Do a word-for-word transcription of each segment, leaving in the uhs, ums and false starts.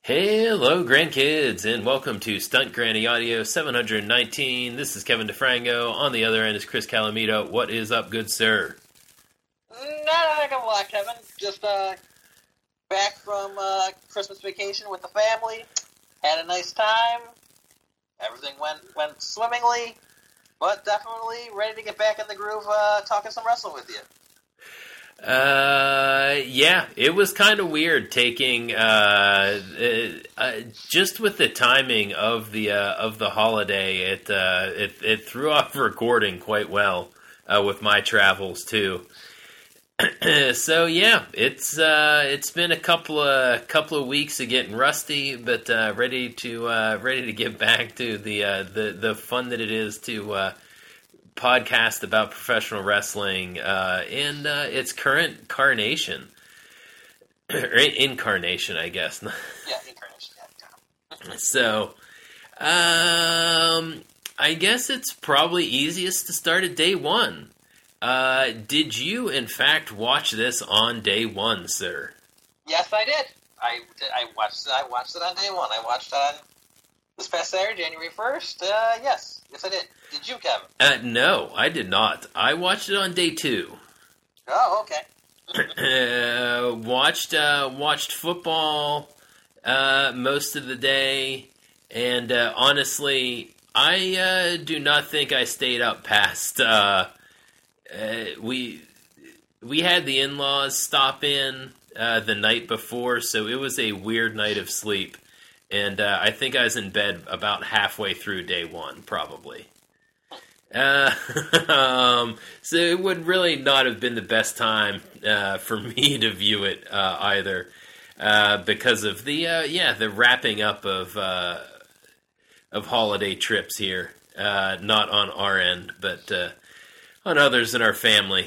Hello, grandkids, and welcome to Stunt Granny Audio seven hundred nineteen. This is Kevin DeFrango. On the other end is Chris Calamito. What is up, good sir? Not a heck of a lot, Kevin. Just uh, back from uh, Christmas vacation with the family. Had a nice time. Everything went went swimmingly, but definitely ready to get back in the groove, uh, talking some wrestling with you. Uh, yeah, it was kind of weird taking, uh, uh, uh, just with the timing of the, uh, of the holiday, it, uh, it, it threw off recording quite well, uh, with my travels too. So yeah, it's, uh, it's been a couple of, couple of weeks of getting rusty, but, uh, ready to, uh, ready to get back to the, uh, the, the fun that it is to, uh, podcast about professional wrestling uh, in uh, its current carnation. or incarnation, I guess. Yeah, incarnation, yeah. So, um, I guess it's probably easiest to start at day one. Uh, did you, in fact, watch this on day one, sir? Yes, I did. I, I watched it. I watched it on day one. I watched it on this past Saturday, January first. Uh, yes, yes, I did. Did you, Kevin? Uh, no, I did not. I watched it on day two. Oh, okay. uh, watched uh, watched football uh, most of the day, and uh, honestly, I uh, do not think I stayed up past. Uh, uh, we we had the in-laws stop in uh, the night before, so it was a weird night of sleep, and uh, I think I was in bed about halfway through day one, probably. Uh, um, so it would really not have been the best time uh, for me to view it uh, either, uh, because of the uh, yeah the wrapping up of uh, of holiday trips here, uh, not on our end, but uh, on others in our family.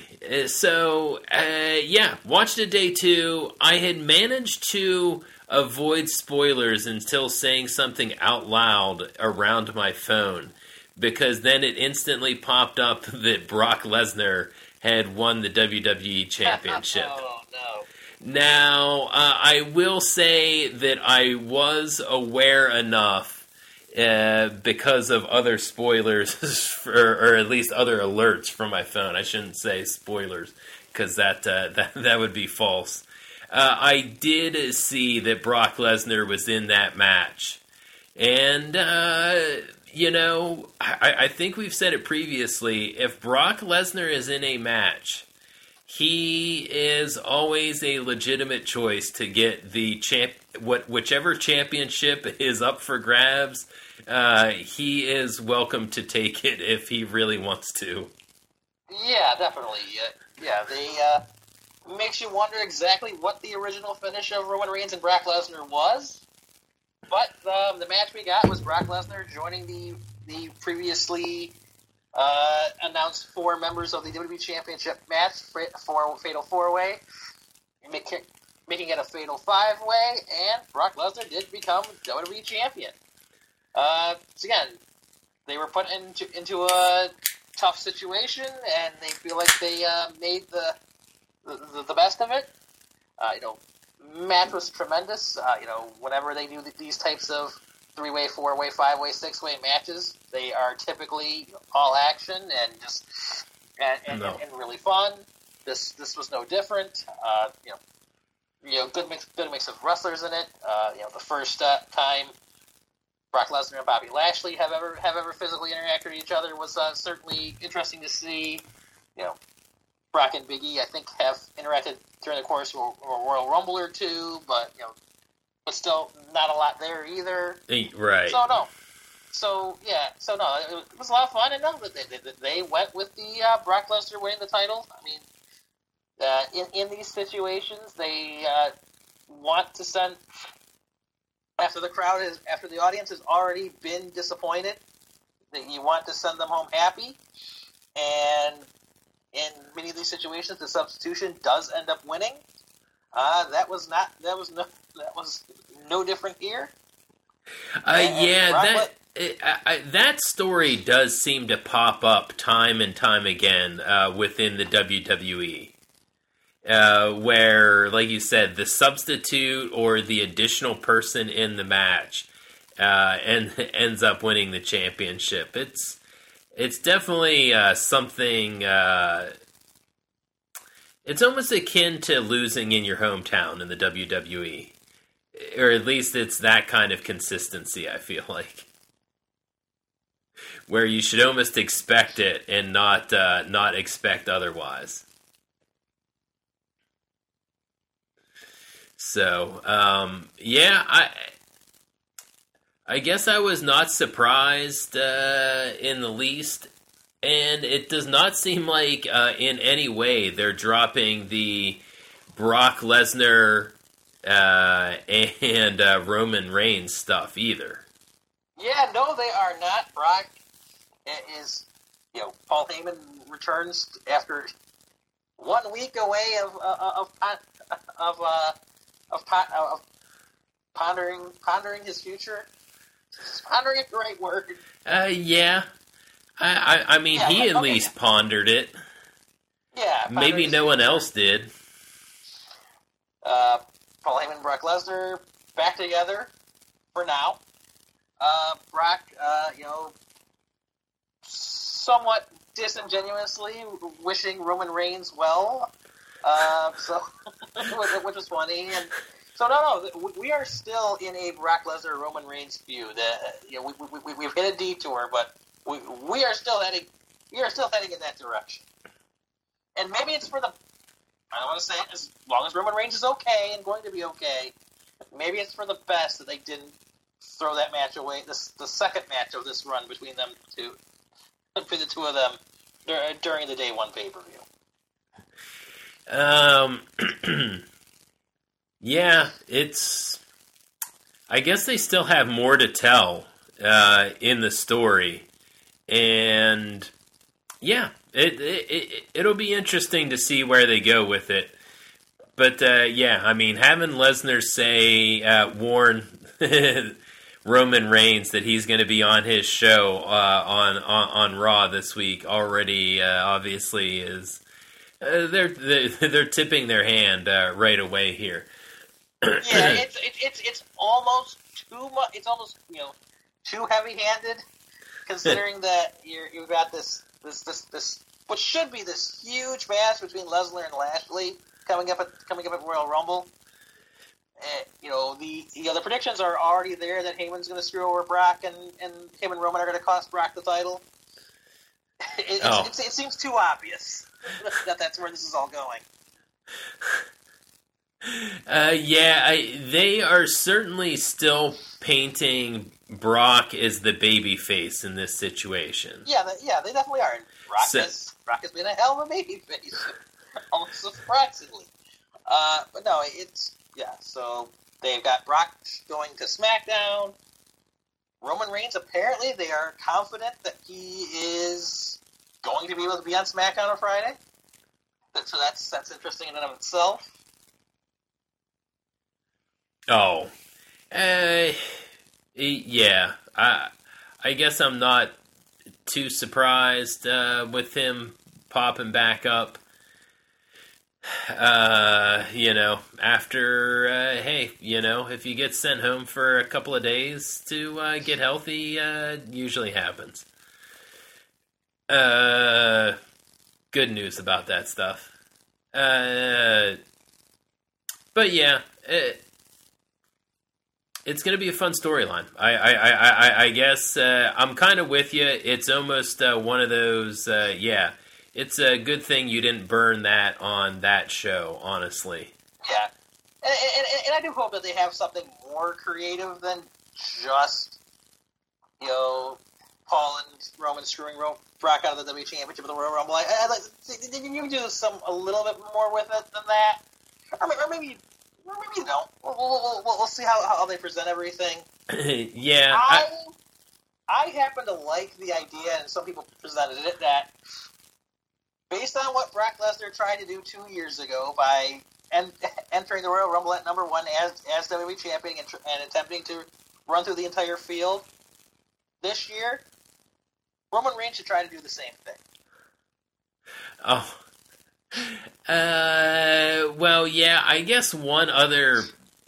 So uh, yeah, watched it day two. I had managed to avoid spoilers until saying something out loud around my phone, because then it instantly popped up that Brock Lesnar had won the W W E Championship. Oh, no. Now, uh, I will say that I was aware enough uh, because of other spoilers, for, or at least other alerts from my phone. I shouldn't say spoilers, because that, uh, that, that would be false. Uh, I did see that Brock Lesnar was in that match. And, uh... You know, I, I think we've said it previously, if Brock Lesnar is in a match, he is always a legitimate choice to get the champ, what, whichever championship is up for grabs, uh, he is welcome to take it if he really wants to. Yeah, definitely. Uh, yeah, they, uh, makes you wonder exactly what the original finish of Roman Reigns and Brock Lesnar was. But um, the match we got was Brock Lesnar joining the the previously uh, announced four members of the W W E Championship match for Fatal Four Way, make, making it a Fatal Five Way, and Brock Lesnar did become W W E Champion. Uh, so again, they were put into into a tough situation, and they feel like they uh, made the, the the best of it. Uh, you know. Match was tremendous. Uh, you know, whenever they do these types of three-way, four-way, five-way, six-way matches, they are typically all action and just and, and, no. and, and really fun. This this was no different. Uh, you know, you know, good mix, good mix of wrestlers in it. Uh, you know, the first uh, time Brock Lesnar and Bobby Lashley have ever have ever physically interacted with each other was uh, certainly interesting to see. You know. Brock and Big E, I think, have interacted during the course of a Royal Rumble or two, but you know, but still not a lot there either. Right. So no. So yeah. So no, it was a lot of fun, and no, they, they, they went with the uh, Brock Lesnar winning the title. I mean, uh, in in these situations, they uh, want to send after the crowd is after the audience has already been disappointed. That you want to send them home happy, and in many of these situations, the substitution does end up winning. Uh, that was not. That was no. That was no different here. Uh, and, yeah, that it, I, I, that story does seem to pop up time and time again uh, within the W W E. uh, where, like you said, the substitute or the additional person in the match uh, and ends up winning the championship. It's it's definitely uh, something. Uh, it's almost akin to losing in your hometown in the W W E, or at least it's that kind of consistency. I feel like, where you should almost expect it and not uh, not expect otherwise. So, um, yeah, I I guess I was not surprised uh, in the least, and it does not seem like uh, in any way they're dropping the Brock Lesnar uh, and uh, Roman Reigns stuff either. Yeah, no, they are not. Brock is, you know, Paul Heyman returns after one week away of uh, of of uh, of, of pondering pondering his future. Is pondering a great word? Uh, yeah. I, I, I mean, yeah, he at okay. least pondered it. Yeah. Maybe no one else did. Uh, Paul Heyman and Brock Lesnar back together for now. Uh, Brock, uh, you know, somewhat disingenuously wishing Roman Reigns well. Uh, so, which was funny. And so, no, no, we are still in a Brock Lesnar Roman Reigns feud. Uh, you know, we, we, we've hit a detour, but we, we are still heading. We are still heading in that direction. And maybe it's for the. I don't want to say it, as long as Roman Reigns is okay and going to be okay. Maybe it's for the best that they didn't throw that match away. This the second match of this run between them two, between the two of them during the day one pay per view. Um. Yeah, it's. I guess they still have more to tell uh, in the story, and yeah, it, it it it'll be interesting to see where they go with it. But uh, yeah, I mean, having Lesnar say uh, warn Roman Reigns that he's going to be on his show uh, on, on on Raw this week already uh, obviously is uh, they're, they're they're tipping their hand uh, right away here. Yeah, it's it's it's it's almost too much. It's almost you know too heavy-handed, considering that you're you've got this this this this what should be this huge match between Lesnar and Lashley coming up at coming up at Royal Rumble. Uh, you know the you know the predictions are already there that Heyman's going to screw over Brock and and him and Roman are going to cost Brock the title. It, oh. it, it, it seems too obvious that that's where this is all going. Uh, yeah, I, they are certainly still painting Brock as the baby face in this situation. Yeah, they, yeah, they definitely are. Brock, so, has, Brock has been a hell of a baby face, almost surprisingly. Uh, but no, it's, yeah, so they've got Brock going to SmackDown. Roman Reigns, apparently, they are confident that he is going to be able to be on SmackDown on Friday. So that's that's interesting in and of itself. Oh, uh, yeah. I I guess I'm not too surprised uh, with him popping back up. Uh, you know, after uh, hey, you know, if you get sent home for a couple of days to uh, get healthy, uh, usually happens. Uh, good news about that stuff. Uh, but yeah. It, It's going to be a fun storyline. I, I, I, I, I guess uh, I'm kind of with you. It's almost uh, one of those, uh, yeah, it's a good thing you didn't burn that on that show, honestly. Yeah. And, and, and I do hope that they have something more creative than just, you know, Paul and Roman screwing Brock out of the W Championship of the Royal Rumble. I, I, like, did you do some a little bit more with it than that? Or maybe... Or maybe Well, maybe you don't. We'll, we'll, we'll, we'll see how, how they present everything. yeah. I, I I happen to like the idea, and some people presented it, that based on what Brock Lesnar tried to do two years ago by en- entering the Royal Rumble at number one as, as W W E Champion and, tr- and attempting to run through the entire field this year, Roman Reigns should try to do the same thing. Oh. Uh, well, yeah, I guess one other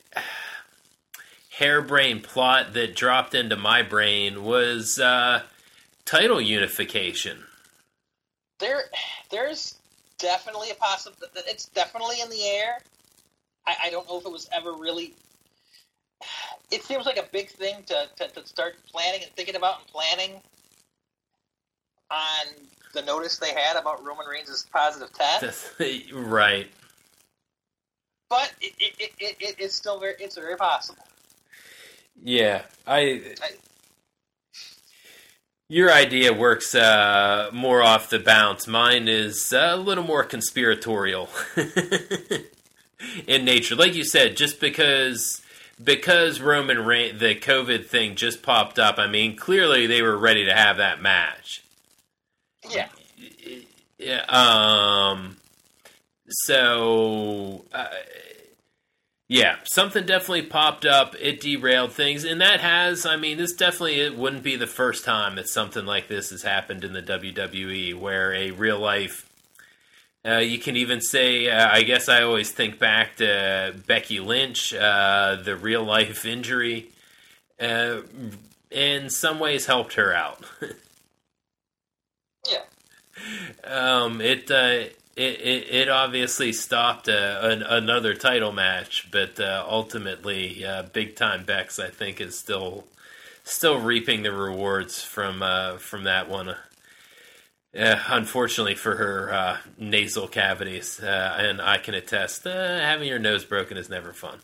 harebrained plot that dropped into my brain was uh, title unification. There, there's definitely a possibility. It's definitely in the air. I, I don't know if it was ever really. It seems like a big thing to, to, to start planning and thinking about and planning on the notice they had about Roman Reigns' positive test. Right. But it, it, it, it, it's still very, it's very possible. Yeah, I, I your idea works uh, more off the bounce. Mine is a little more conspiratorial in nature. Like you said, just because because Roman Reigns, the COVID thing just popped up, I mean, clearly they were ready to have that match. Yeah. Yeah. Um. So, uh, yeah, something definitely popped up. It derailed things, and that has. I mean, this definitely it wouldn't be the first time that something like this has happened in the W W E, where a real life. Uh, you can even say, uh, I guess I always think back to Becky Lynch, uh, the real life injury, uh, in some ways helped her out. Yeah. Um, it, uh, it, it it obviously stopped uh, an, another title match, but uh, ultimately, uh, Big Time Bex, I think, is still still reaping the rewards from uh, from that one. Uh, unfortunately for her uh, nasal cavities, uh, and I can attest, uh, having your nose broken is never fun.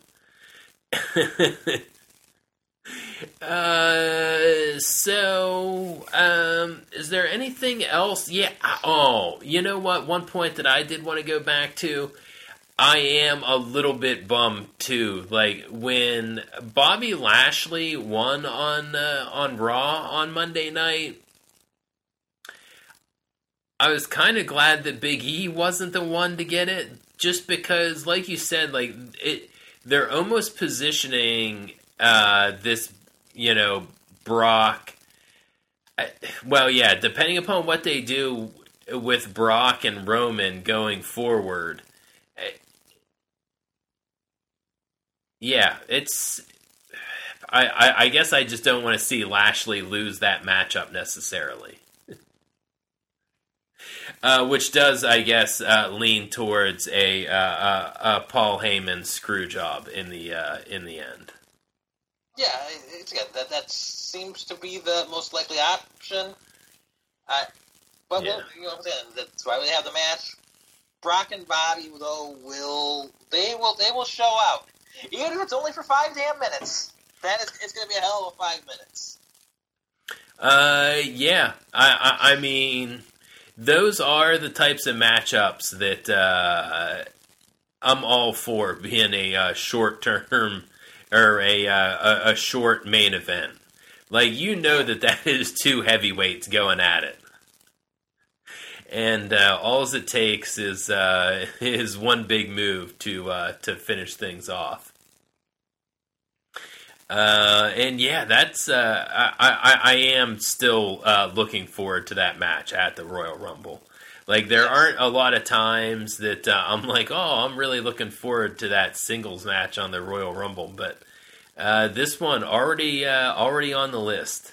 Uh, so, um, is there anything else? Yeah. Oh, you know what? One point that I did want to go back to, I am a little bit bummed too. Like when Bobby Lashley won on uh, on Raw on Monday night, I was kind of glad that Big E wasn't the one to get it, just because, like you said, like it, they're almost positioning. Uh, this, you know, Brock. I, well, yeah, depending upon what they do with Brock and Roman going forward. I, yeah, it's. I, I, I guess I just don't want to see Lashley lose that matchup necessarily. Uh, which does, I guess, uh, lean towards a, uh, a, a Paul Heyman screw job in the uh, in the end. Yeah, it's good. That that seems to be the most likely option. Uh, but Yeah. we'll, you know what I'm saying? That's why we have the match. Brock and Bobby, though, will they will they will show out, even if it's only for five damn minutes. That is, it's going to be a hell of a five minutes. Uh, yeah. I, I I mean, those are the types of matchups that uh, I'm all for being a uh, short term. Or a, uh, a a short main event. Like, you know that that is two heavyweights going at it. And uh, all it takes is uh, is one big move to uh, to finish things off. Uh, and yeah, that's uh, I, I, I am still uh, looking forward to that match at the Royal Rumble. Like, there aren't a lot of times that uh, I'm like, oh, I'm really looking forward to that singles match on the Royal Rumble, but uh, this one already uh, already on the list.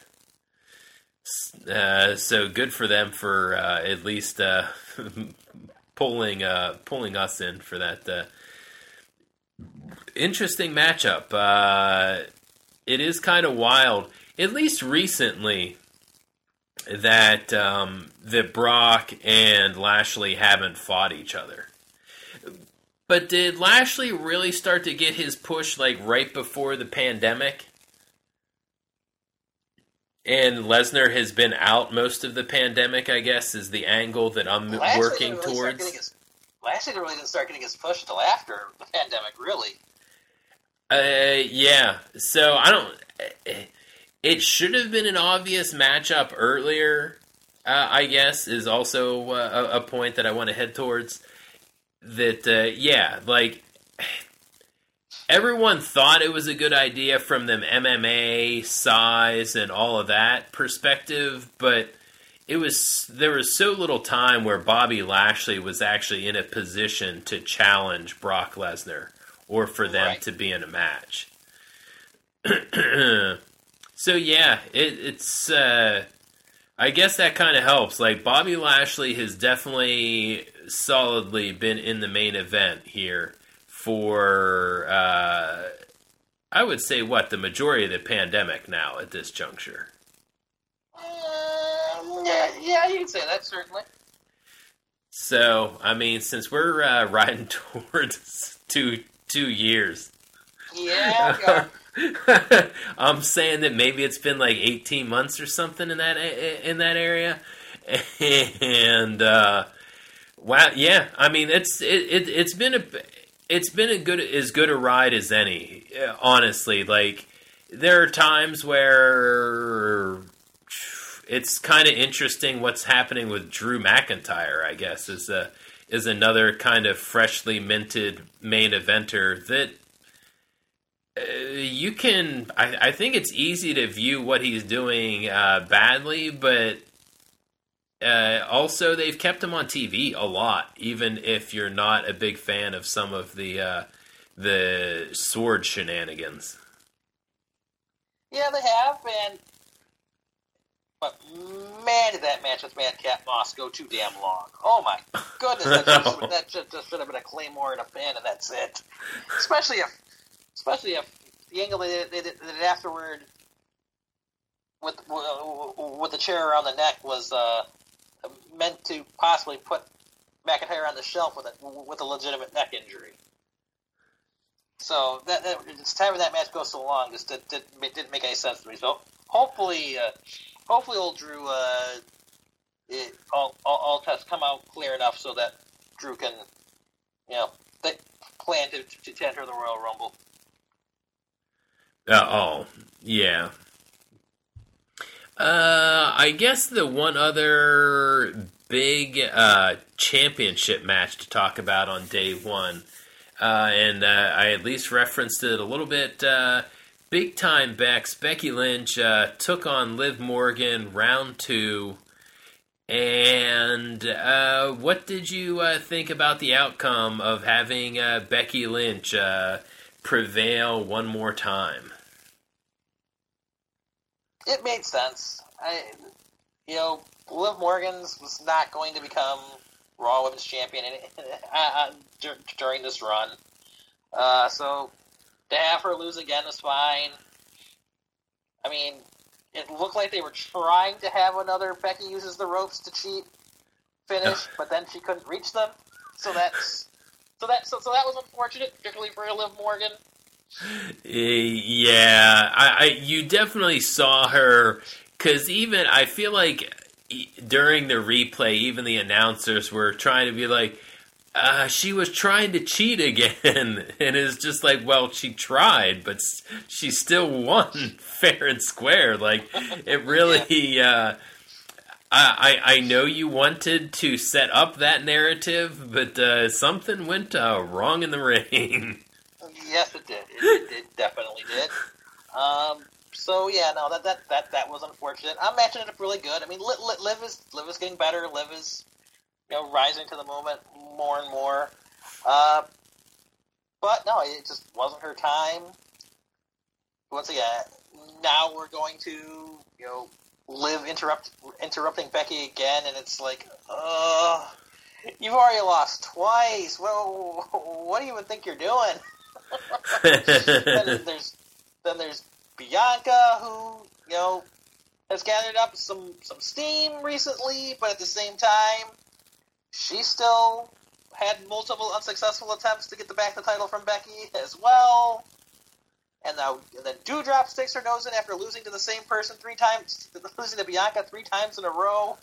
Uh, so good for them for uh, at least uh, pulling uh, pulling us in for that uh, interesting matchup. Uh, it is kind of wild, at least recently, that um, that Brock and Lashley haven't fought each other. But did Lashley really start to get his push like right before the pandemic? And Lesnar has been out most of the pandemic, I guess, is the angle that I'm Lashley working really towards. His, Lashley really didn't start getting his push until after the pandemic, really. Uh, yeah. So I don't. It should have been an obvious matchup earlier. Uh, I guess is also uh, a, a point that I want to head towards. That uh, yeah, like everyone thought it was a good idea from them M M A size and all of that perspective, but it was there was so little time where Bobby Lashley was actually in a position to challenge Brock Lesnar or for them right. to be in a match. So yeah, it, it's. Uh, I guess that kind of helps. Like Bobby Lashley has definitely solidly been in the main event here for. Uh, I would say what the majority of the pandemic now at this juncture. Um, yeah, yeah, you can say that certainly. So I mean, since we're uh, riding towards two two years. Yeah. yeah. I'm saying that maybe it's been like eighteen months or something in that in that area, and uh, wow, yeah. I mean, it's it, it it's been a it's been a good as good a ride as any. Honestly, like there are times where it's kind of interesting what's happening with Drew McIntyre. I guess is a is another kind of freshly minted main eventer that. Uh, you can, I, I think it's easy to view what he's doing uh, badly, but uh, also they've kept him on T V a lot, even if you're not a big fan of some of the uh, the sword shenanigans. Yeah, they have, and but man, did that match with Madcap Moss go too damn long. Oh my goodness, that just, that just, just should have been a Claymore and a pin, and that's it. Especially if Especially if the angle they did, they did afterward with with the chair around the neck was uh, meant to possibly put McIntyre on the shelf with a with a legitimate neck injury. So that, that it's having that match go so long just did, did, didn't make any sense to me. So hopefully, uh, hopefully, old Drew uh, it, all, all all tests come out clear enough so that Drew can, you know, they plan to, to, to enter the Royal Rumble. Uh, oh, yeah. Uh, I guess the one other big uh, championship match to talk about on day one, uh, and uh, I at least referenced it a little bit, uh, Big Time Bex, Becky Lynch uh, took on Liv Morgan round two, and uh, what did you uh, think about the outcome of having uh, Becky Lynch uh, prevail one more time? It made sense. I, you know, Liv Morgan's was not going to become Raw Women's Champion in, uh, during this run. Uh, so to have her lose again is fine. I mean, it looked like they were trying to have another Becky uses the ropes to cheat finish, but then she couldn't reach them. So that's so that so, so that was unfortunate, particularly for Liv Morgan. Yeah, I, I you definitely saw her, because even I feel like during the replay, even the announcers were trying to be like, uh, she was trying to cheat again, and it's just like, well, she tried, but she still won fair and square. Like, it really, uh, I, I know you wanted to set up that narrative, but uh, something went uh, wrong in the ring. Yes, it did. It, it definitely did. Um, so yeah, no, that that that that was unfortunate. I'm matching it up really good. I mean, Liv, Liv is Liv is getting better. Liv is, you know, rising to the moment more and more. Uh, but no, it just wasn't her time. Once again, now we're going to, you know, Liv interrupt interrupting Becky again, and it's like, uh, you've already lost twice. Well, what do you even think you're doing? then there's then there's Bianca, who, you know, has gathered up some, some steam recently, but at the same time, she still had multiple unsuccessful attempts to get the back the title from Becky as well. And now and then Doudrop sticks her nose in after losing to the same person three times, losing to Bianca three times in a row.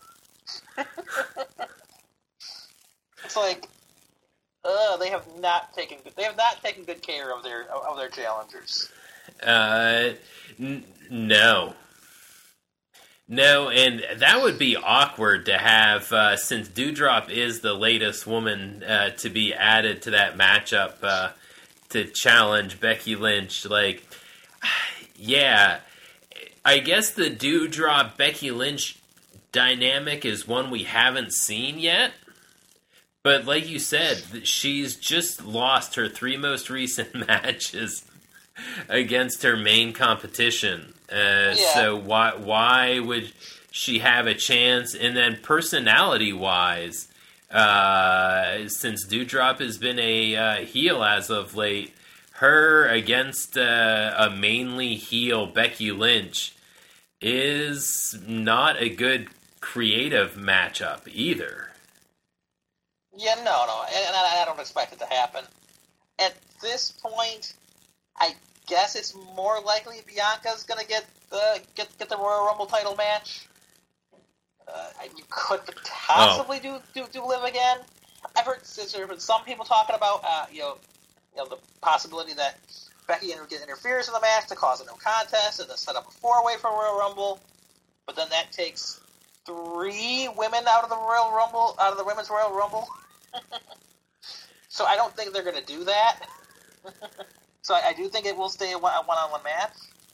It's like, uh, they have not taken they have not taken good care of their of their challengers. Uh, n- no. No, and that would be awkward to have, uh, since Doudrop is the latest woman uh, to be added to that matchup uh, to challenge Becky Lynch. Like, yeah, I guess the Doudrop Becky Lynch dynamic is one we haven't seen yet. But like you said, she's just lost her three most recent matches against her main competition. Uh, Yeah. So why why would she have a chance? And then personality-wise, uh, since Doudrop has been a uh, heel as of late, her against uh, a mainly heel Becky Lynch is not a good creative matchup either. Yeah, no, no, and I, I don't expect it to happen. At this point, I guess it's more likely Bianca's going to get the get get the Royal Rumble title match. Uh, you could possibly oh. do, do do Liv again. I've heard there have been some people talking about uh, you know you know the possibility that Becky interferes in the match to cause a no contest and then set up a four way for Royal Rumble, but then that takes three women out of the Royal Rumble out of the Women's Royal Rumble. So I don't think they're going to do that. So I, I do think it will stay a one on one match.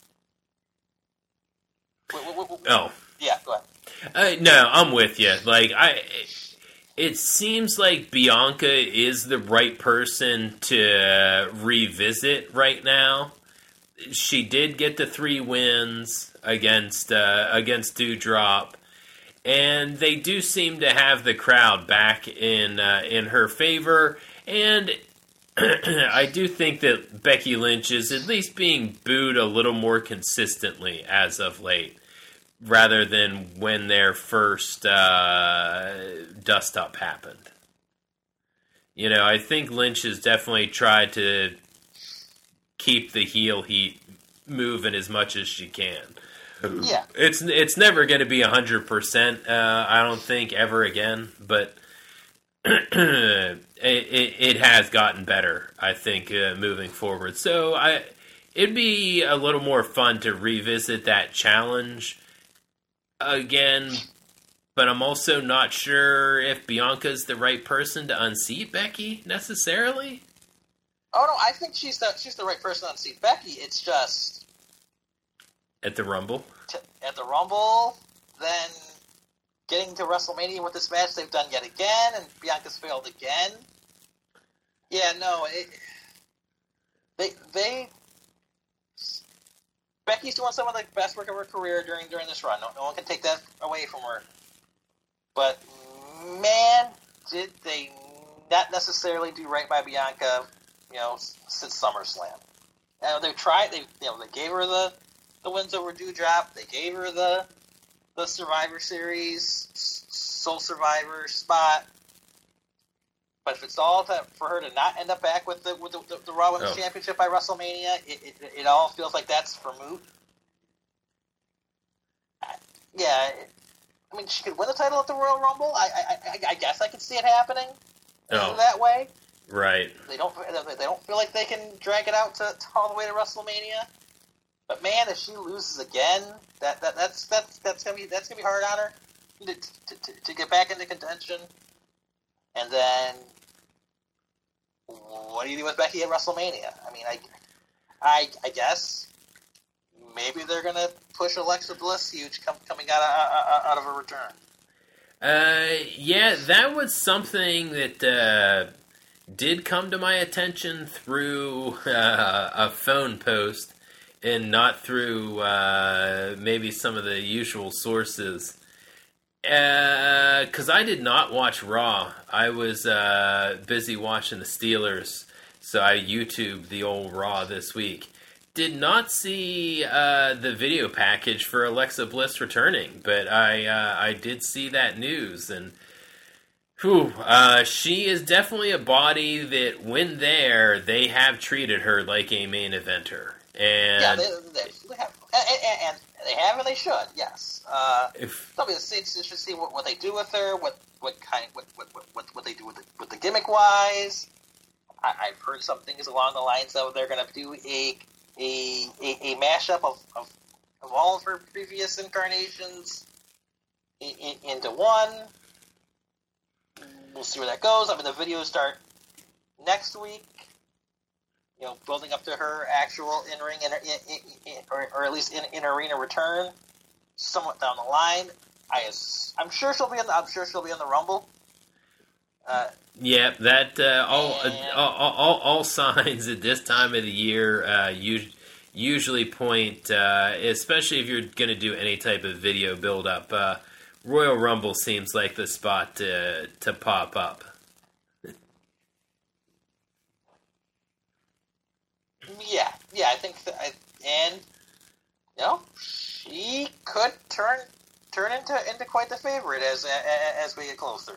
Wait, wait, wait, oh. Yeah, go Uh, ahead. no, I'm with you. Like, I, it seems like Bianca is the right person to revisit right now. She did get the three wins against uh, against Doudrop. And they do seem to have the crowd back in uh, in her favor. And I do think that Becky Lynch is at least being booed a little more consistently as of late, rather than when their first uh, dust-up happened. You know, I think Lynch has definitely tried to keep the heel heat moving as much as she can. Yeah, it's it's never going to be a hundred percent. I don't think ever again, but it, it it has gotten better. I think uh, moving forward, so I it'd be a little more fun to revisit that challenge again. But I'm also not sure if Bianca's the right person to unseat Becky necessarily. Oh no, I think she's the she's the right person to unseat Becky. It's just. At the Rumble? To, at the Rumble, then getting to WrestleMania with this match they've done yet again, and Bianca's failed again. Yeah, no, it, they they Becky's doing some of the best work of her career during during this run. No, no one can take that away from her. But man, did they not necessarily do right by Bianca? You know, since SummerSlam. And they've tried. They you know they gave her the. The wins over Doudrop. They gave her the the Survivor Series Soul Survivor spot. But if it's all to, for her to not end up back with the with the, the, the Raw Women's oh. Championship by WrestleMania, it, it it all feels like that's for moot. Yeah, it, I mean she could win the title at the Royal Rumble. I I, I, I guess I could see it happening oh. that way. Right. They don't they don't feel like they can drag it out to, to all the way to WrestleMania. But man, if she loses again, that, that that's that's that's gonna be that's gonna be hard on her to, to, to, to get back into contention. And then, what do you do with Becky at WrestleMania? I mean, I, I, I guess maybe they're gonna push Alexa Bliss huge com- coming out of, out of her return. Uh, yeah, that was something that uh, did come to my attention through uh, a phone post. And not through uh, maybe some of the usual sources. Because uh, I did not watch Raw. I was uh, busy watching the Steelers. So I YouTubed the old Raw this week. Did not see uh, the video package for Alexa Bliss returning. But I uh, I did see that news. And whew, uh, she is definitely a body that when there, they have treated her like a main eventer. And yeah, they, they, they have, and, and, and they have, and they should. Yes, uh, if they'll be interested to see what, what they do with her, what what kind, what what what, what they do with the, with the gimmick wise. I, I've heard some things along the lines of they're going to do a a a, a mashup of, of of all of her previous incarnations in, in, into one. We'll see where that goes. I mean, the videos start next week. You know, building up to her actual in-ring, in, in, in, or, or at least in, in arena return, somewhat down the line. I I'm sure she'll be in. The, I'm sure she'll be in the Rumble. Uh, yeah, that uh, all, and, uh, all, all all signs at this time of the year uh, us- usually point, uh, especially if you're going to do any type of video build up. Uh, Royal Rumble seems like the spot to to pop up. Yeah, yeah, I think, that I, and you know, she could turn turn into into quite the favorite as as we get closer.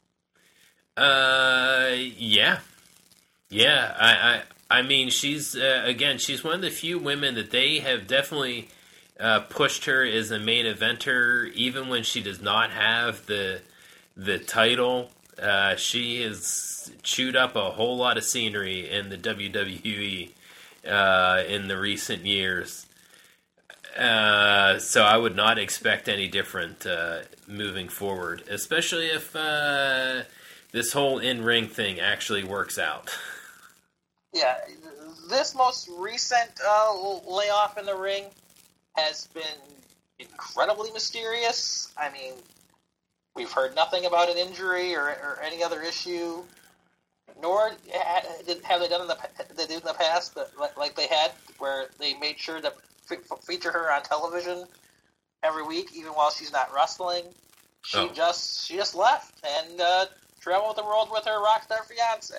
Uh, yeah, yeah. I, I, I mean, she's uh, again, she's one of the few women that they have definitely uh, pushed her as a main eventer, even when she does not have the the title. Uh, she has chewed up a whole lot of scenery in the W W E uh, in the recent years. Uh, so I would not expect any different uh, moving forward, especially if. Uh, This whole in-ring thing actually works out. Yeah, this most recent uh, layoff in the ring has been incredibly mysterious. I mean, we've heard nothing about an injury or, or any other issue, nor have they done in the they did in the past, but like they had, where they made sure to feature her on television every week, even while she's not wrestling. She oh. just she just left and. Uh, Travel the world with her rock star fiance.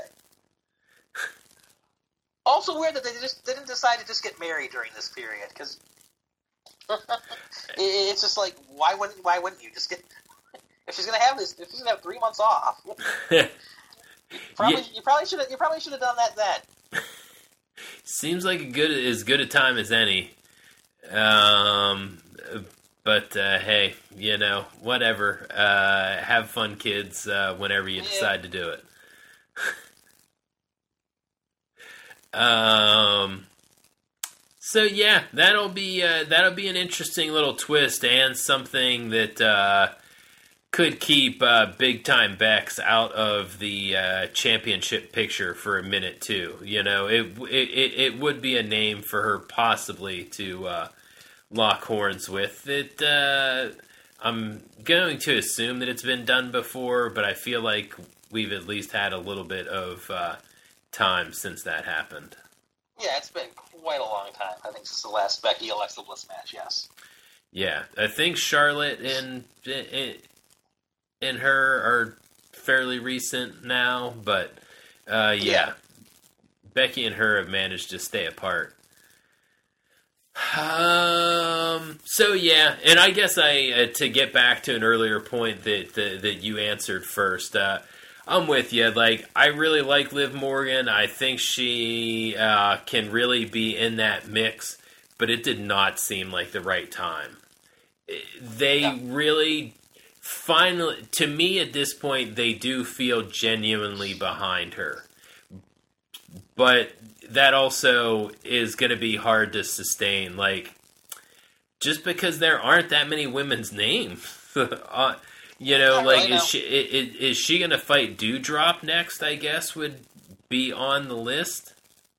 Also weird that they just didn't decide to just get married during this period, because it's just like, why wouldn't why wouldn't you just get, if she's gonna have this if she's gonna have three months off? probably yeah. you probably should have you probably should have done that then. Seems like a good as good a time as any. Um. But, uh, hey, you know, whatever. Uh, have fun, kids, uh, whenever you yeah. decide to do it. um, so, yeah, that'll be uh, that'll be an interesting little twist and something that uh, could keep uh, big-time Bex out of the uh, championship picture for a minute, too. You know, it, it, it would be a name for her possibly to... Uh, lock horns with it. Uh, I'm going to assume that it's been done before, but I feel like we've at least had a little bit of uh, time since that happened. Yeah, it's been quite a long time. I think since the last Becky Alexa Bliss match. Yes. Yeah, I think Charlotte and and her are fairly recent now, but uh, yeah, yeah, Becky and her have managed to stay apart. Um. So yeah, and I guess I uh, to get back to an earlier point that that, that you answered first. Uh, I'm with you. Like, I really like Liv Morgan. I think she uh, can really be in that mix, but it did not seem like the right time. They yeah. really finally, to me at this point, they do feel genuinely behind her, but. That also is going to be hard to sustain. Like, just because there aren't that many women's names, uh, you know, like really is know. she is, is she going to fight Doudrop next? I guess would be on the list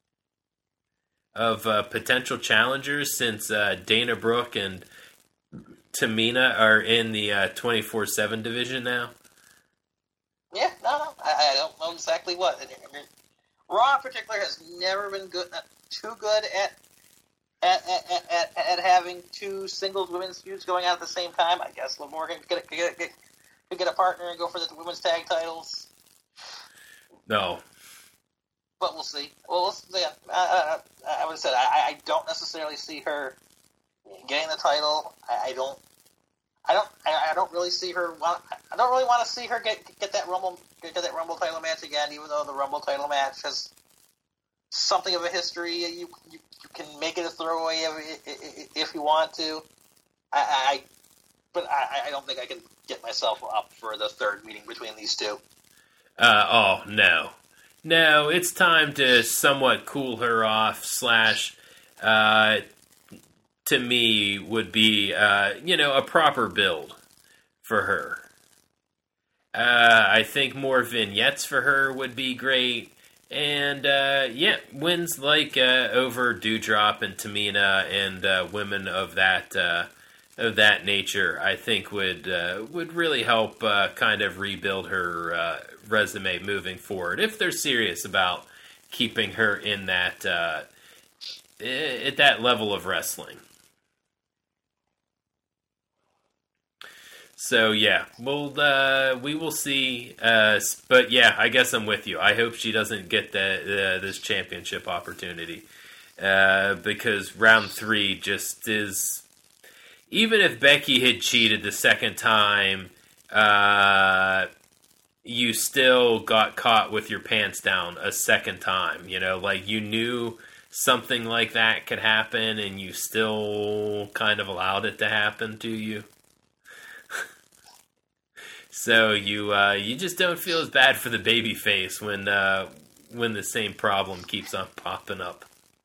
of uh, potential challengers, since uh, Dana Brooke and Tamina are in the uh, twenty-four seven division now. Yeah, no, no, I, I don't know exactly what. Raw in particular has never been good, uh, too good at at, at at at having two singles women's feuds going on at the same time. I guess Liv Morgan could get, get, get, could get a partner and go for the women's tag titles. No. But we'll see. Well, we'll see. Yeah, I, I, I would have said I, I don't necessarily see her getting the title. I, I don't. I don't. I, I don't really see her. Want, I don't really want to see her get get that Rumble get that Rumble title match again. Even though the Rumble title match has something of a history, you you, you can make it a throwaway if, if you want to. I, I but I, I don't think I can get myself up for the third meeting between these two. Uh, oh no, no! It's time to somewhat cool her off. Slash. Uh, to me, would be, uh, you know, a proper build for her. Uh, I think more vignettes for her would be great. And, uh, yeah, wins like uh, over Doudrop and Tamina and uh, women of that uh, of that nature, I think would uh, would really help uh, kind of rebuild her uh, resume moving forward if they're serious about keeping her in that uh, at that level of wrestling. So yeah, we'll uh, we will see. Uh, but yeah, I guess I'm with you. I hope she doesn't get the, the this championship opportunity uh, because round three just is. Even if Becky had cheated the second time, uh, you still got caught with your pants down a second time. You know, like you knew something like that could happen, and you still kind of allowed it to happen to you. So you uh, you just don't feel as bad for the baby face when uh, when the same problem keeps on popping up.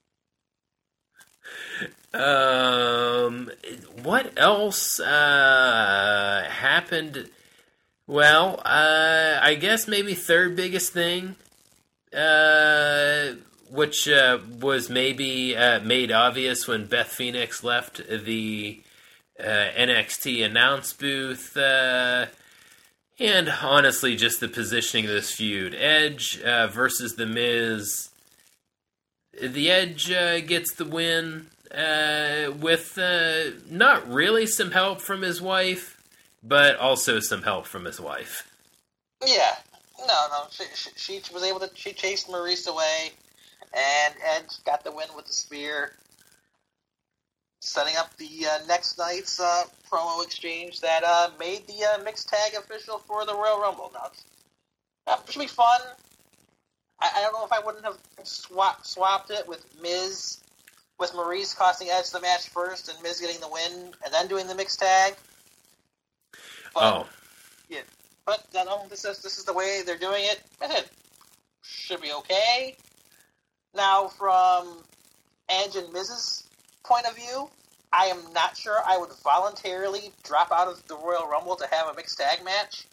Um, what else uh, happened? Well, uh, I guess maybe third biggest thing, uh, which uh, was maybe uh, made obvious when Beth Phoenix left the uh, N X T announce booth, uh, and honestly, just the positioning of this feud: Edge uh, versus The Miz. The Edge uh, gets the win. Uh, with uh, not really some help from his wife, but also some help from his wife. Yeah, no, no, she, she, she was able to. She chased Maurice away, and Edge got the win with the spear, setting up the uh, next night's uh, promo exchange that uh, made the uh, mixed tag official for the Royal Rumble. Now, that should be fun. I, I don't know if I wouldn't have swap, swapped it with Miz. With Maurice costing Edge the match first and Miz getting the win and then doing the mixed tag. But, oh. Yeah. But, no, this is, this is the way they're doing it. It should be okay. Now, from Edge and Miz's point of view, I am not sure I would voluntarily drop out of the Royal Rumble to have a mixed tag match.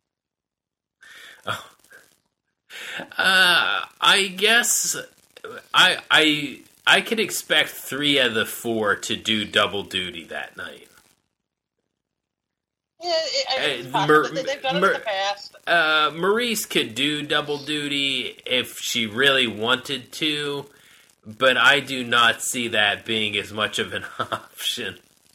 Oh. Uh, I guess I... I I could expect three of the four to do double duty that night. Yeah, it, it's uh, Mer- Mer- they've done it Mer- in the past. Uh, Maurice could do double duty if she really wanted to, but I do not see that being as much of an option.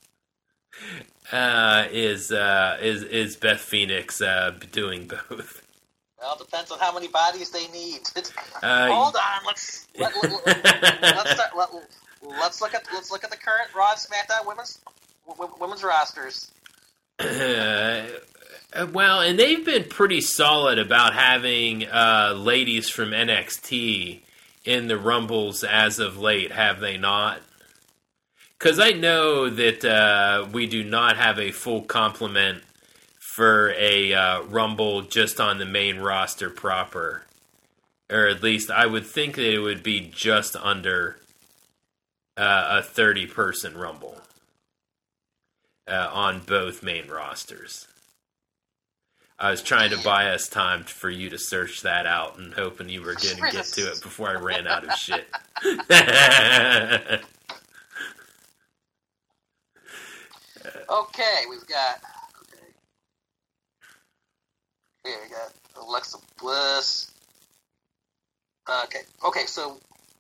Uh, is uh, is is Beth Phoenix uh, doing both? Well, it depends on how many bodies they need. Uh, Hold on, let's let, let, let, let's start, let, let's look at let's look at the current Raw and SmackDown women's w- women's rosters. Uh, well, and they've been pretty solid about having uh, ladies from N X T in the Rumbles as of late, have they not? Because I know that uh, we do not have a full complement for a uh, Rumble just on the main roster proper. Or at least I would think that it would be just under uh, a thirty-person Rumble uh, on both main rosters. I was trying to buy us time for you to search that out and hoping you were going to get to it before I ran out of shit. Okay, we've got... Here we got Alexa Bliss. Okay, okay, so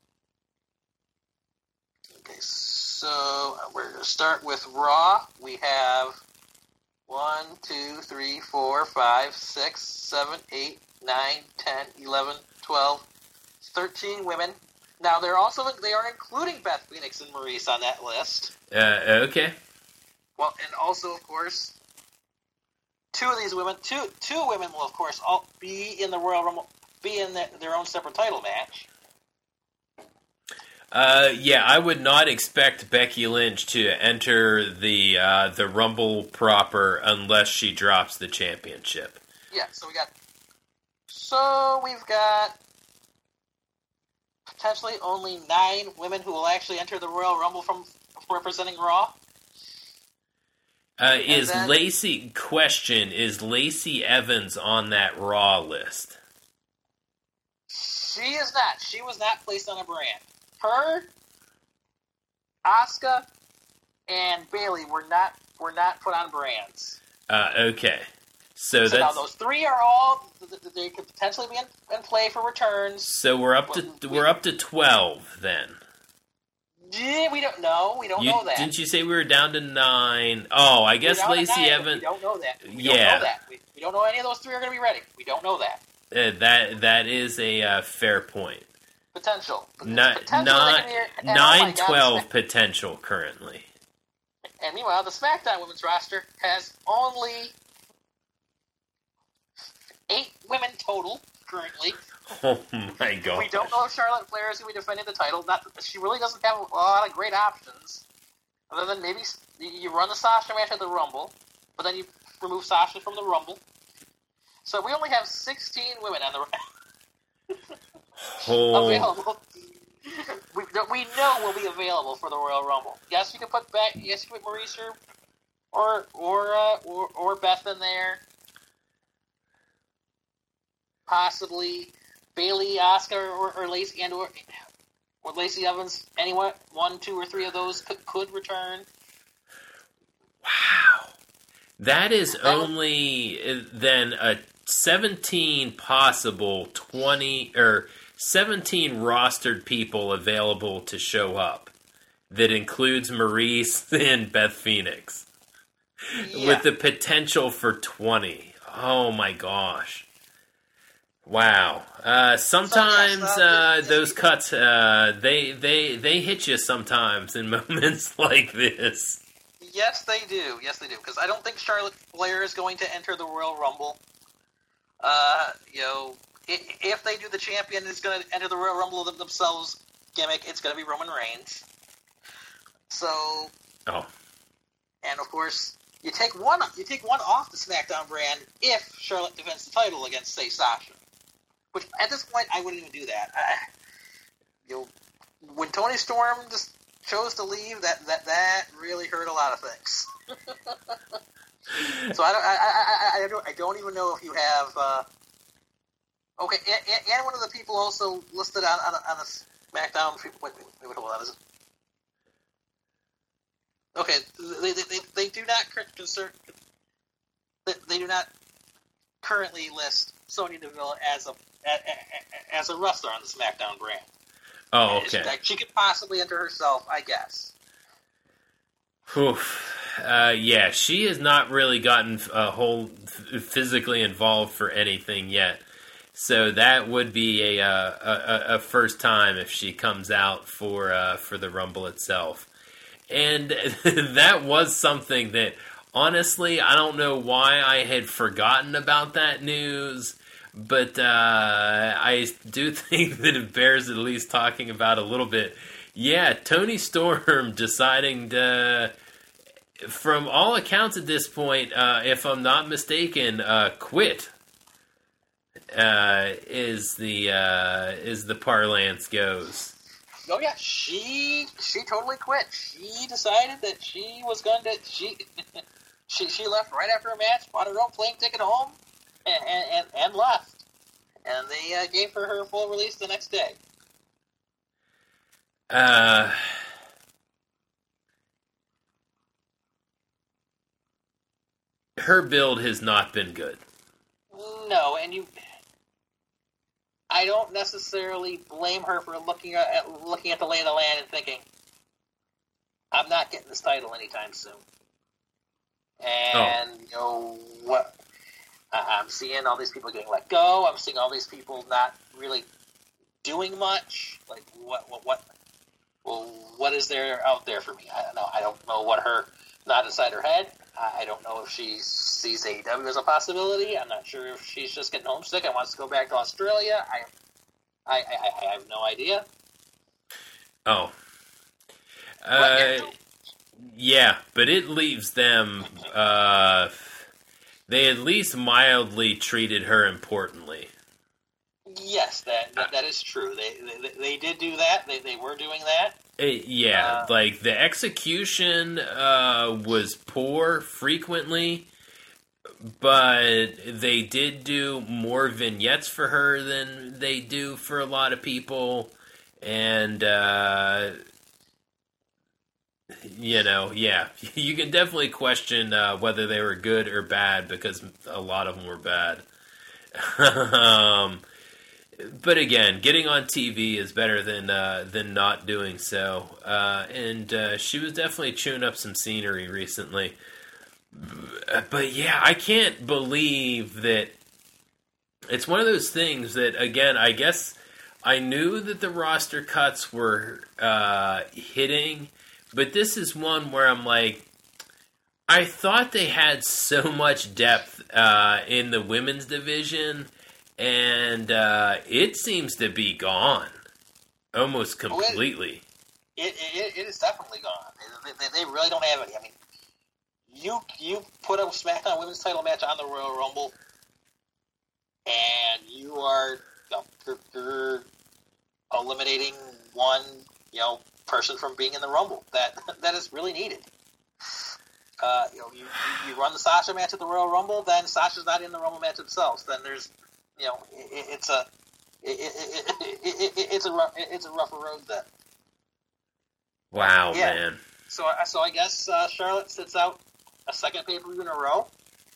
okay, so we're gonna start with Raw. We have one, two, three, four, five, six, seven, eight, nine, ten, eleven, twelve, thirteen women. Now they're also they are including Beth Phoenix and Maurice on that list. Uh, okay. Well, and also of course. Two of these women, two two women will of course all be in the Royal Rumble, be in the, their own separate title match. Uh, yeah, I would not expect Becky Lynch to enter the uh, the Rumble proper unless she drops the championship. Yeah, so we got, so we've got potentially only nine women who will actually enter the Royal Rumble from representing Raw. Uh, is then, Lacey, question, is Lacey Evans on that Raw list? She is not. She was not placed on a brand. Her, Asuka, and Bailey were not were not put on brands. Uh, okay. So, So now that's those three are all they could potentially be in, in play for returns. so we're up to But we're up to twelve then. Yeah, we don't know. We don't You, know that. didn't you say we were down to nine? Oh, I guess We're down to Lacey nine, but Evans. We don't know that. We Yeah. don't know that. We, we don't know any of those three are going to be ready. We don't know that. Uh, that that is a uh, fair point. Potential. Not, potential not they can hear- and oh my nine God, twelve Smack- potential currently. And meanwhile, the SmackDown women's roster has only eight women total currently. Oh my god! We don't know if Charlotte Flair is going to be defending the title. Not, she really doesn't have a lot of great options, other than maybe you run the Sasha match at the Rumble, but then you remove Sasha from the Rumble. So we only have sixteen women on the Oh, available. we, that we know will be available for the Royal Rumble. Yes, you can put back. Yes, you can put Maurice or or uh, or, or Beth in there. Possibly Bailey, Asuka, or, or Lacey, and or, or Lacey Evans. Anyone, one, two, or three of those could, could return. wow! That is only uh, then a seventeen possible twenty or seventeen rostered people available to show up. That includes Maurice and Beth Phoenix, Yeah. with the potential for twenty. Oh my gosh! Wow. Uh, sometimes So, yes, uh, uh, this- those cuts uh, they they they hit you sometimes in moments like this. Yes, they do. Yes, they do. Because I don't think Charlotte Flair is going to enter the Royal Rumble. Uh, you know, i- if they do, the champion is going to enter the Royal Rumble them- themselves gimmick. It's going to be Roman Reigns. So, Oh, and of course, you take one you take one off the SmackDown brand if Charlotte defends the title against, say, Sasha. Which at this point, I wouldn't even do that. I, you know, when Tony Storm just chose to leave, that that that really hurt a lot of things. So I don't I, I, I, I don't I don't even know if you have. Uh, okay, and, and- and one of the people also listed on on, on the SmackDown. Wait, wait, wait, wait, hold on. Is it? Okay, they, they, they, they do not cur- concern. They, they do not currently list Sonya Deville as a a- a- as a wrestler on the SmackDown brand. oh, okay. Like, she could possibly enter herself, I guess. Oof. Uh, yeah, she has not really gotten a whole f- physically involved for anything yet. So that would be a uh, a, a first time if she comes out for uh, for the Rumble itself. And that was something that, honestly, I don't know why I had forgotten about that news, but uh, I do think that it bears at least talking about a little bit. Yeah, Tony Storm deciding to, from all accounts at this point, uh, if I'm not mistaken, uh, quit. Uh, is the uh, is the parlance goes. Oh yeah, she she totally quit. She decided that she was going to she she she left right after a match, bought her own plane ticket home, and and, and left. And they uh, gave her her full release the next day. Uh, her build has not been good. No, and you. I don't necessarily blame her for looking at at- looking at the lay of the land and thinking, "I'm not getting this title anytime soon." And you know what? I- I'm seeing all these people getting let go. I'm seeing all these people not really doing much. Like what? What? What? Well, what is there out there for me? I don't know. I don't know what her not inside her head. I I don't know if she sees A E W as a possibility. I'm not sure if she's just getting homesick and wants to go back to Australia. I, I, I, I have no idea. Oh. But, Uh, yeah, but it leaves them, uh, they at least mildly treated her importantly. yes, that, that that is true. They, they they did do that. They they were doing that. Uh, yeah, Uh, like the execution uh, was poor frequently, but they did do more vignettes for her than they do for a lot of people, and uh, you know, yeah, you can definitely question uh, whether they were good or bad because a lot of them were bad. um, but again, getting on T V is better than uh, than not doing so. Uh, and uh, she was definitely chewing up some scenery recently. But yeah, I can't believe that it's one of those things that, again, I guess I knew that the roster cuts were uh, hitting, but this is one where I'm like, I thought they had so much depth uh, in the women's division, and uh, it seems to be gone almost completely. It, it, it is definitely gone. They, they, they really don't have any. I mean, You you put a SmackDown Women's Title match on the Royal Rumble, and you are you know, you're, you're eliminating one you know person from being in the Rumble that that is really needed. Uh, you know, you, you run the Sasha match at the Royal Rumble, then Sasha's not in the Rumble match themselves. Then there's you know it, it's a it, it, it, it, it's a rough, it's a rougher road then. Wow, yeah. man. So so I guess uh, Charlotte sits out a second pay-per-view in a row,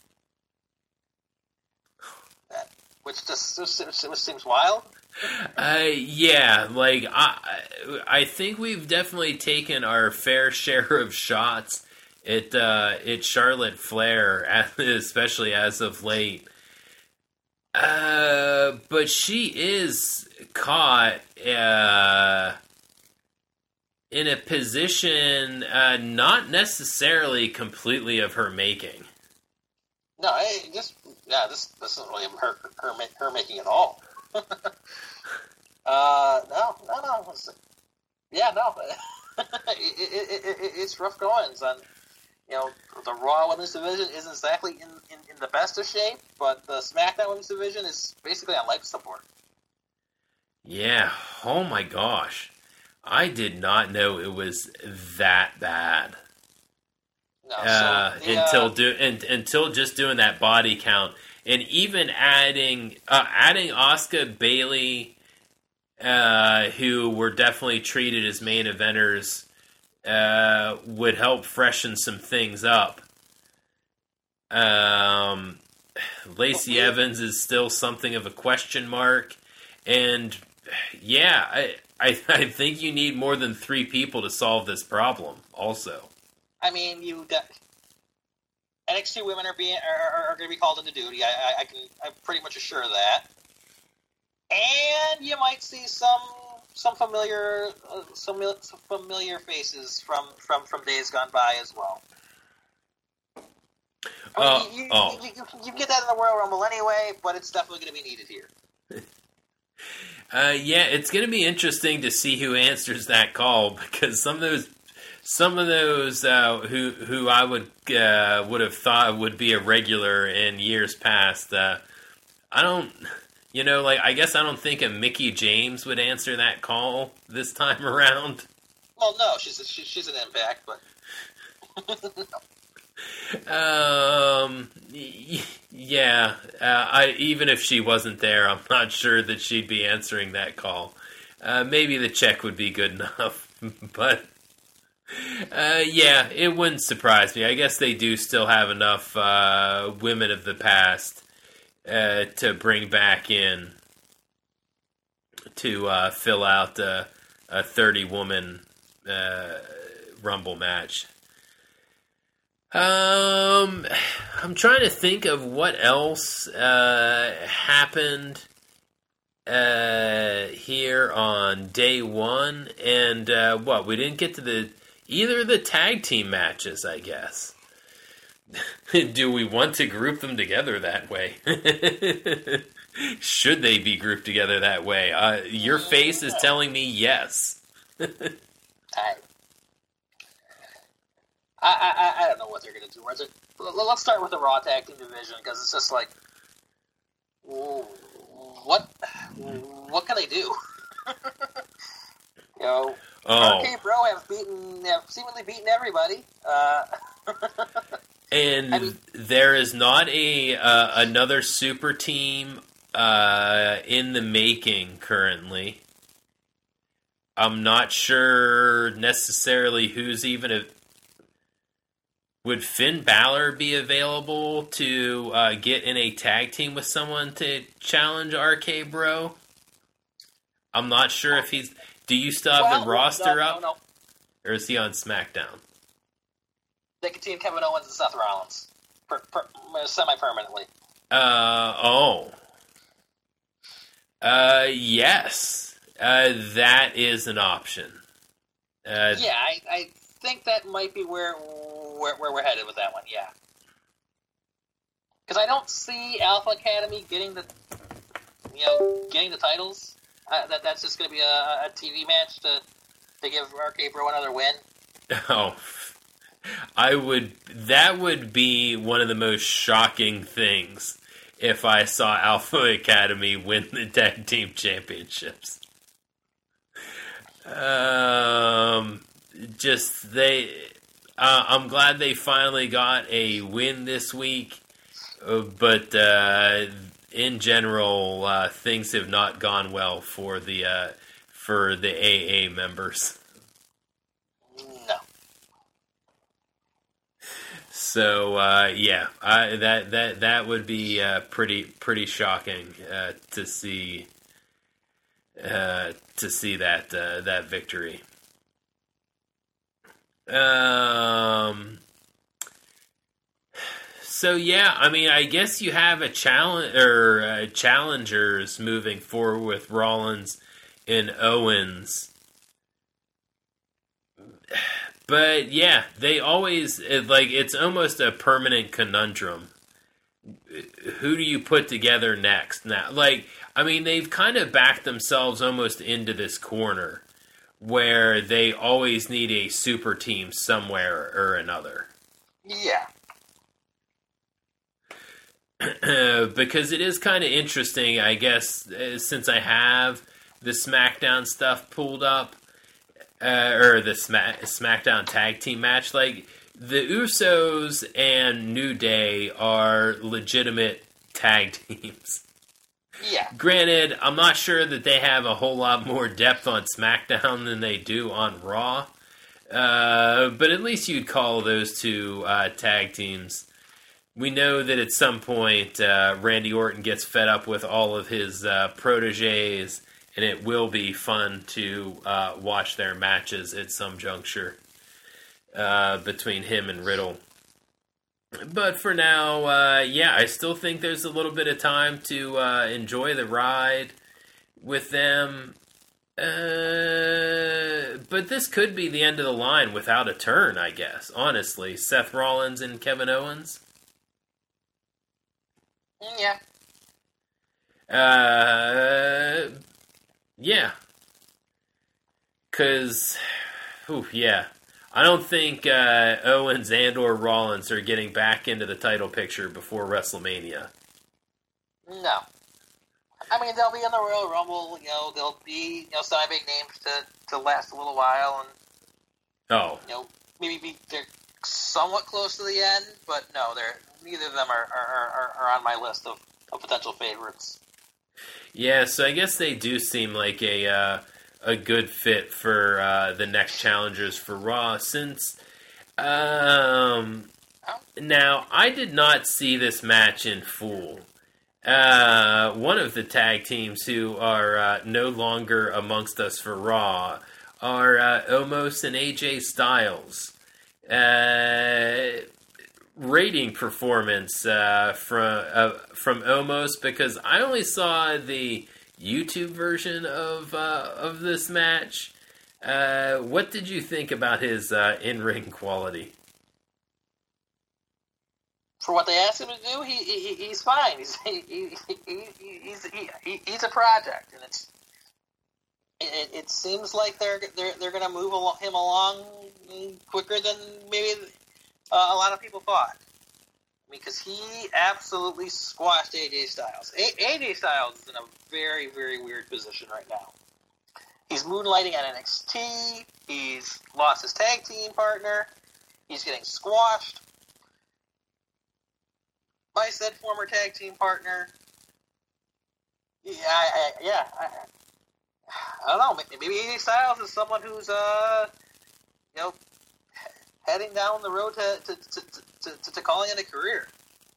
that, which just, just, just seems wild. Uh, yeah, like I, I think we've definitely taken our fair share of shots at uh, at Charlotte Flair, especially as of late. Uh, but she is caught uh, in a position uh, not necessarily completely of her making. No, I just yeah, this this isn't really her her, her making at all. uh, no, no, no. It's, yeah, no. it, it, it, it, it's rough goings, and you know the Raw Women's Division isn't exactly in, in, in the best of shape, but the SmackDown Women's Division is basically on life support. Yeah. Oh my gosh. I did not know it was that bad. No, uh, so the, until uh, do and, until just doing that body count, and even adding uh, adding Asuka, Bayley, uh, who were definitely treated as main eventers, uh, would help freshen some things up. Um, Lacey Evans is still something of a question mark, and yeah, I. I, I think you need more than three people to solve this problem. Also, I mean, you N X T women are being are, are going to be called into duty. I, I, I can I'm pretty much assure that, and you might see some some familiar uh, some, some familiar faces from, from, from days gone by as well. I mean, uh, you, you, oh. you, you, you get that in the Royal Rumble anyway, but it's definitely going to be needed here. Uh, yeah, it's going to be interesting to see who answers that call, because some of those, some of those uh, who who I would uh, would have thought would be a regular in years past, uh, I don't, you know, like I guess I don't think a Mickie James would answer that call this time around. Well, no, she's a, she, she's an Impact, but. Um. Yeah. Uh, I even if she wasn't there, I'm not sure that she'd be answering that call. Uh, maybe the check would be good enough, but uh, yeah, it wouldn't surprise me. I guess they do still have enough uh, women of the past uh, to bring back in to uh, fill out a, a thirty-woman uh, Rumble match. Um, I'm trying to think of what else uh, happened uh, here on day one, and uh, what we didn't get to the either of the tag team matches, I guess. Do we want to group them together that way? Should they be grouped together that way? Uh, your face is telling me yes. I, I, I, I don't know what they're going to do. Let's start with the Raw Tag Team division, because it's just like, what what can they do? you know, oh. R K Bro have beaten, have seemingly beaten everybody. Uh, and I mean, there is not a uh, another super team uh, in the making currently. I'm not sure necessarily who's even a. Would Finn Balor be available to uh, get in a tag team with someone to challenge R K Bro? I'm not sure if he's. Do you still have well, the roster no, up? No, no. Or is he on SmackDown? They continue Kevin Owens and Seth Rollins. Per, per, semi-permanently. Uh, oh. Uh, yes. Uh, that is an option. Uh, yeah, I, I think that might be where, where where we're headed with that one, yeah. Because I don't see Alpha Academy getting the, you know, getting the titles. Uh, that That's just going to be a, a T V match to, to give R K Bro another win. Oh, I would. That would be one of the most shocking things if I saw Alpha Academy win the tag team championships. Um, just they. Uh, I'm glad they finally got a win this week, uh, but uh, in general, uh, things have not gone well for the uh, for the A A members. No. So uh, yeah, I, that that that would be uh, pretty pretty shocking uh, to see uh, to see that uh, that victory. Um. So yeah, I mean, I guess you have a challenge or uh, challengers moving forward with Rollins and Owens. But yeah, they always, like, it's almost a permanent conundrum. Who do you put together next? Now, like, I mean, they've kind of backed themselves almost into this corner where they always need a super team somewhere or another. Yeah. Because it is kind of interesting, I guess, since I have the SmackDown stuff pulled up. Uh, or the Smack, SmackDown tag team match. Like, the Usos and New Day are legitimate tag teams. Yeah. Granted, I'm not sure that they have a whole lot more depth on SmackDown than they do on Raw. Uh, but at least you'd call those two uh, tag teams. We know that at some point uh, Randy Orton gets fed up with all of his uh, proteges, and it will be fun to uh, watch their matches at some juncture uh, between him and Riddle. But for now, uh, yeah, I still think there's a little bit of time to uh, enjoy the ride with them. Uh, but this could be the end of the line without a turn, I guess, honestly. Seth Rollins and Kevin Owens. Yeah. Uh... Yeah. Because, yeah. I don't think uh, Owens and or Rollins are getting back into the title picture before WrestleMania. No. I mean, they'll be in the Royal Rumble, you know, they'll be, you know, some big names to, to last a little while, and, oh. you know, maybe be, they're somewhat close to the end, but no, they're neither of them are, are, are, are on my list of, of potential favorites. Yeah, so I guess they do seem like a uh, a good fit for uh, the next challengers for Raw. Since um, now I did not see this match in full. Uh, one of the tag teams who are uh, no longer amongst us for Raw are uh, Omos and A J Styles. Uh, rating performance uh, from uh, from Omos, because I only saw the YouTube version of uh, of this match. Uh, what did you think about his uh, in-ring quality? For what they asked him to do, he, he he's fine. He's he, he, he, he's he, he's a project, and it's it, it seems like they're they're they're going to move him along quicker than maybe Uh, a lot of people thought, because he absolutely squashed A J Styles. A- AJ Styles is in a very, very weird position right now. He's moonlighting at N X T. He's lost his tag team partner. He's getting squashed by said former tag team partner. Yeah, I, I, yeah. I, I don't know. Maybe A J Styles is someone who's, uh, you know, heading down the road to to, to, to, to, to calling it a career.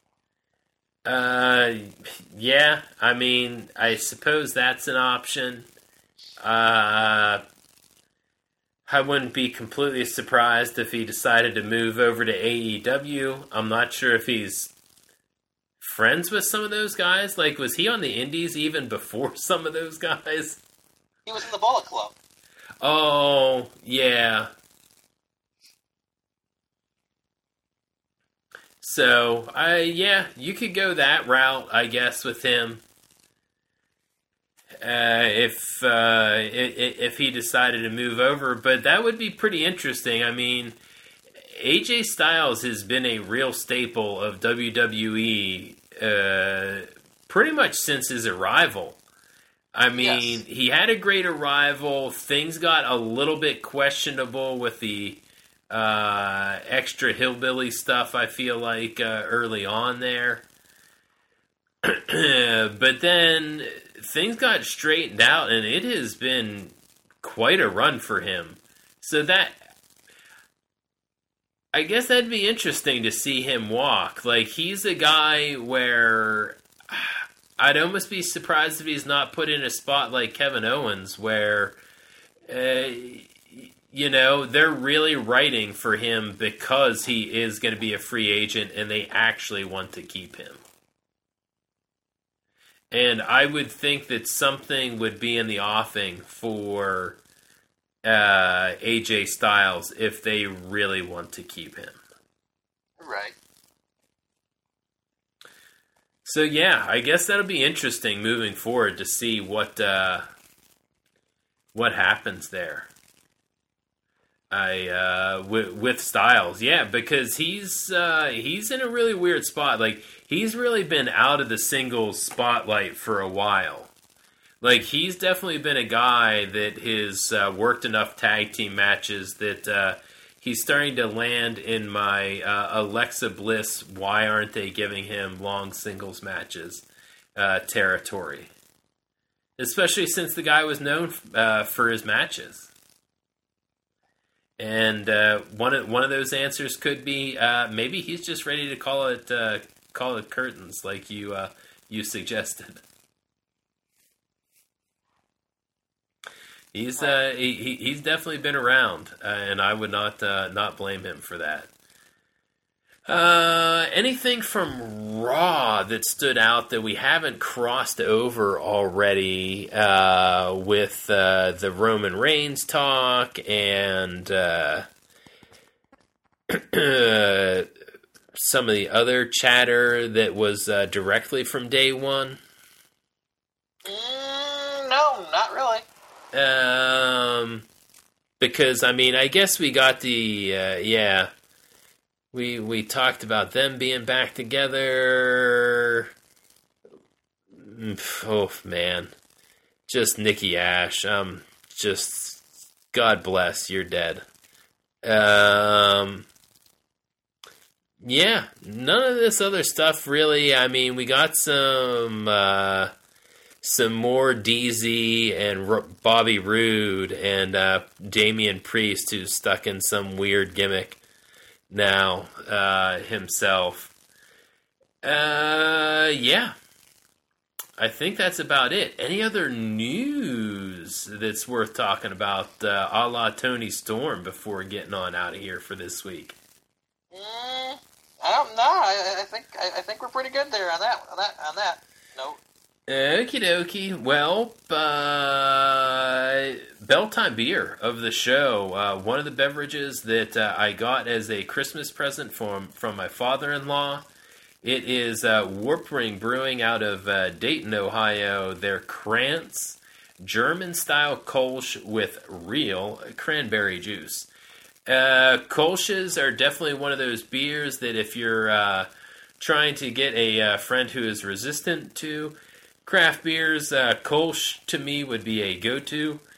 Uh, yeah. I mean, I suppose that's an option. Uh, I wouldn't be completely surprised if he decided to move over to A E W. I'm not sure if he's friends with some of those guys. Like, was he on the Indies even before some of those guys? He was in the Bullet Club. Oh, yeah. So, I yeah, you could go that route, I guess, with him. Uh, if uh, if if he decided to move over, but that would be pretty interesting. I mean, A J Styles has been a real staple of W W E uh, pretty much since his arrival. I mean, Yes. he had a great arrival. Things got a little bit questionable with the uh, extra hillbilly stuff, I feel like, uh, early on there. But then things got straightened out, and it has been quite a run for him. So that, I guess that'd be interesting to see him walk. Like, he's a guy where I'd almost be surprised if he's not put in a spot like Kevin Owens, where, uh, you know, they're really writing for him because he is going to be a free agent and they actually want to keep him. And I would think that something would be in the offing for uh, A J Styles if they really want to keep him. Right. So yeah, I guess that'll be interesting moving forward to see what uh, what happens there. I uh, with, with Styles, yeah, because he's uh, he's in a really weird spot. Like, he's really been out of the singles spotlight for a while. Like, he's definitely been a guy that has uh, worked enough tag team matches that uh, he's starting to land in my uh, Alexa Bliss, why aren't they giving him long singles matches uh, territory. Especially since the guy was known uh, for his matches. And uh, one of one of those answers could be uh, maybe he's just ready to call it uh, call it curtains, like you uh, you suggested. He's uh, he, he's definitely been around, uh, and I would not uh, not blame him for that. Uh, anything from Raw that stood out that we haven't crossed over already uh, with uh, the Roman Reigns talk and uh, some of the other chatter that was uh, directly from day one? Mm, no, not really. Um, because I mean, I guess we got the uh, yeah. We we talked about them being back together. Oh, man. Just Nikki Ash. Um, just, God bless, you're dead. Um, yeah, none of this other stuff really. I mean, we got some, uh, some more D Z and R- Bobby Roode and uh, Damian Priest, who's stuck in some weird gimmick now uh, himself. Uh, yeah. I think that's about it. Any other news that's worth talking about, uh, a la Tony Storm, before getting on out of here for this week? Mm, I don't know. I, I think I, I think we're pretty good there on that on that on that note. Okie dokie. Well, uh, Belltime Beer of the show. Uh, one of the beverages that uh, I got as a Christmas present from, from my father-in-law. It is uh, Warp Ring Brewing out of uh, Dayton, Ohio. Their Krantz German-style Kolsch with real cranberry juice. Uh, Kolsch's are definitely one of those beers that if you're uh, trying to get a uh, friend who is resistant to craft beers, uh, Kolsch to me would be a go-to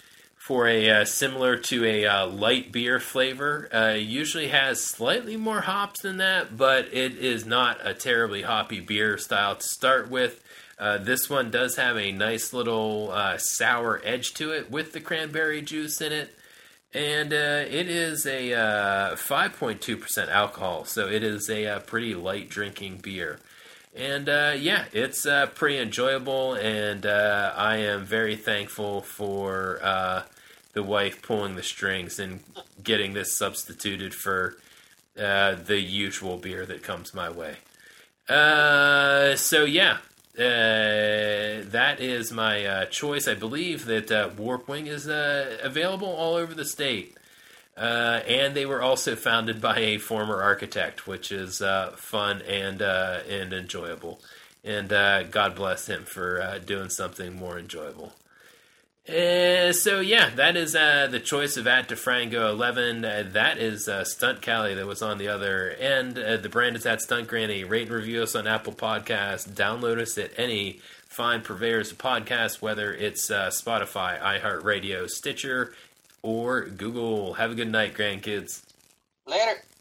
for a uh, similar to a uh, light beer flavor. Uh, usually has slightly more hops than that, but it is not a terribly hoppy beer style to start with. Uh, this one does have a nice little uh, sour edge to it with the cranberry juice in it. And uh, it is a uh, five point two percent alcohol, so it is a, uh pretty light drinking beer. And uh, yeah, it's uh, pretty enjoyable, and uh, I am very thankful for uh, the wife pulling the strings and getting this substituted for uh, the usual beer that comes my way. Uh, so yeah, uh, that is my uh, choice. I believe that uh, Warp Wing is uh, available all over the state. Uh, and they were also founded by a former architect, which is uh, fun and uh, and enjoyable. And uh, God bless him for uh, doing something more enjoyable. Uh, so yeah, that is uh, the choice of at DeFrango eleven. Uh, that is uh, Stunt Callie that was on the other end. Uh, the brand is at Stunt Granny. Rate and review us on Apple Podcasts. Download us at any fine purveyors of podcasts, whether it's uh, Spotify, iHeartRadio, Stitcher, or Google. Have a good night, grandkids. Later.